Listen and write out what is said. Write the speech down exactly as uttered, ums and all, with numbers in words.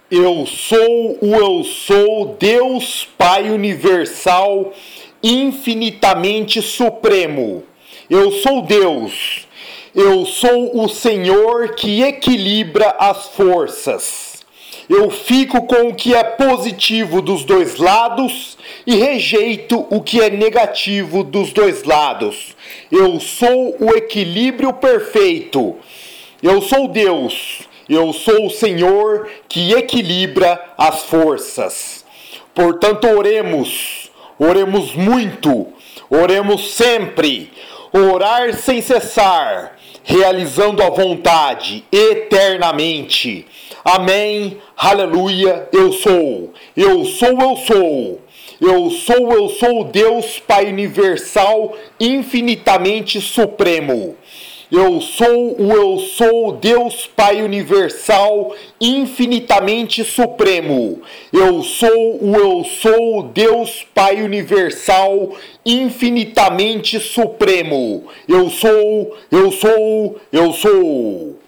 Eu sou o Eu Sou, Deus Pai Universal, infinitamente supremo. Eu sou Deus. Eu sou o Senhor que equilibra as forças. Eu fico com o que é positivo dos dois lados e rejeito o que é negativo dos dois lados. Eu sou o equilíbrio perfeito. Eu sou Deus. Eu sou o Senhor que equilibra as forças. Portanto, oremos, oremos muito, oremos sempre, orar sem cessar, realizando a vontade eternamente. Amém, aleluia, eu sou, eu sou, eu sou. Eu sou, eu sou Deus Pai Universal, infinitamente supremo. Eu sou o Eu Sou, Deus Pai Universal, infinitamente supremo. Eu sou o Eu Sou, Deus Pai Universal, infinitamente supremo. Eu sou, eu sou, eu sou.